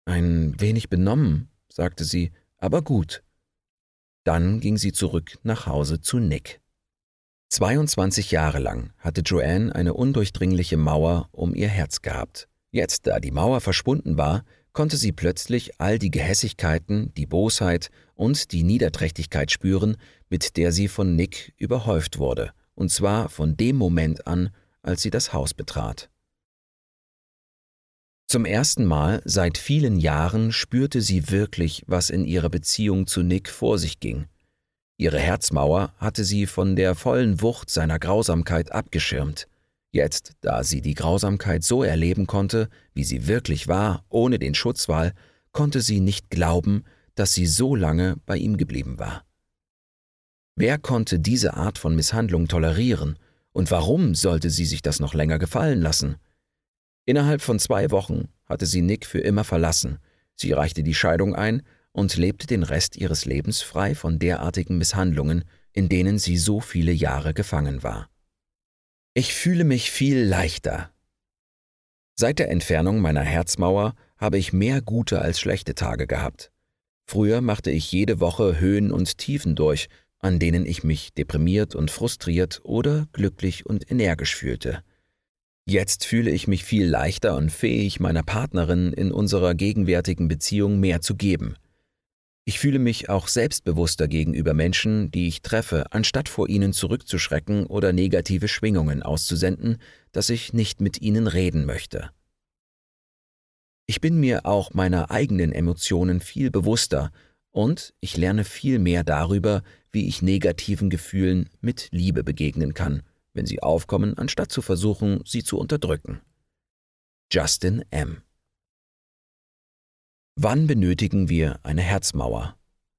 »Ein wenig benommen«, sagte sie, »aber gut.« Dann ging sie zurück nach Hause zu Nick. 22 Jahre lang hatte Joanne eine undurchdringliche Mauer um ihr Herz gehabt. Jetzt, da die Mauer verschwunden war, konnte sie plötzlich all die Gehässigkeiten, die Bosheit und die Niederträchtigkeit spüren, mit der sie von Nick überhäuft wurde, und zwar von dem Moment an, als sie das Haus betrat. Zum ersten Mal seit vielen Jahren spürte sie wirklich, was in ihrer Beziehung zu Nick vor sich ging. Ihre Herzmauer hatte sie von der vollen Wucht seiner Grausamkeit abgeschirmt. Jetzt, da sie die Grausamkeit so erleben konnte, wie sie wirklich war, ohne den Schutzwall, konnte sie nicht glauben, dass sie so lange bei ihm geblieben war. Wer konnte diese Art von Misshandlung tolerieren, und warum sollte sie sich das noch länger gefallen lassen? Innerhalb von 2 Wochen hatte sie Nick für immer verlassen, sie reichte die Scheidung ein und lebte den Rest ihres Lebens frei von derartigen Misshandlungen, in denen sie so viele Jahre gefangen war. Ich fühle mich viel leichter. Seit der Entfernung meiner Herzmauer habe ich mehr gute als schlechte Tage gehabt. Früher machte ich jede Woche Höhen und Tiefen durch, an denen ich mich deprimiert und frustriert oder glücklich und energisch fühlte. Jetzt fühle ich mich viel leichter und fähig, meiner Partnerin in unserer gegenwärtigen Beziehung mehr zu geben. Ich fühle mich auch selbstbewusster gegenüber Menschen, die ich treffe, anstatt vor ihnen zurückzuschrecken oder negative Schwingungen auszusenden, dass ich nicht mit ihnen reden möchte. Ich bin mir auch meiner eigenen Emotionen viel bewusster und ich lerne viel mehr darüber, wie ich negativen Gefühlen mit Liebe begegnen kann, wenn sie aufkommen, anstatt zu versuchen, sie zu unterdrücken. Justin M. Wann benötigen wir eine Herzmauer?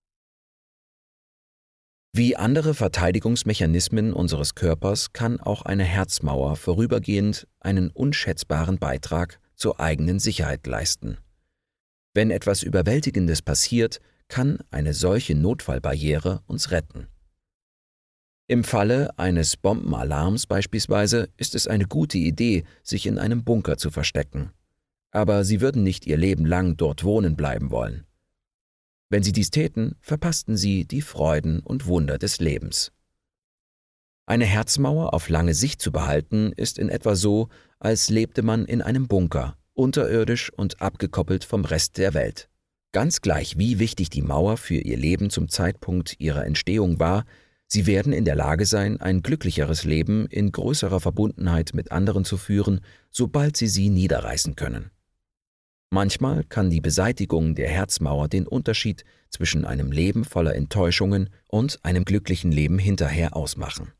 Wie andere Verteidigungsmechanismen unseres Körpers kann auch eine Herzmauer vorübergehend einen unschätzbaren Beitrag zur eigenen Sicherheit leisten. Wenn etwas Überwältigendes passiert, kann eine solche Notfallbarriere uns retten. Im Falle eines Bombenalarms beispielsweise ist es eine gute Idee, sich in einem Bunker zu verstecken. Aber Sie würden nicht Ihr Leben lang dort wohnen bleiben wollen. Wenn Sie dies täten, verpassten Sie die Freuden und Wunder des Lebens. Eine Herzmauer auf lange Sicht zu behalten, ist in etwa so, als lebte man in einem Bunker, unterirdisch und abgekoppelt vom Rest der Welt. Ganz gleich, wie wichtig die Mauer für Ihr Leben zum Zeitpunkt ihrer Entstehung war, Sie werden in der Lage sein, ein glücklicheres Leben in größerer Verbundenheit mit anderen zu führen, sobald sie niederreißen können. Manchmal kann die Beseitigung der Herzmauer den Unterschied zwischen einem Leben voller Enttäuschungen und einem glücklichen Leben hinterher ausmachen.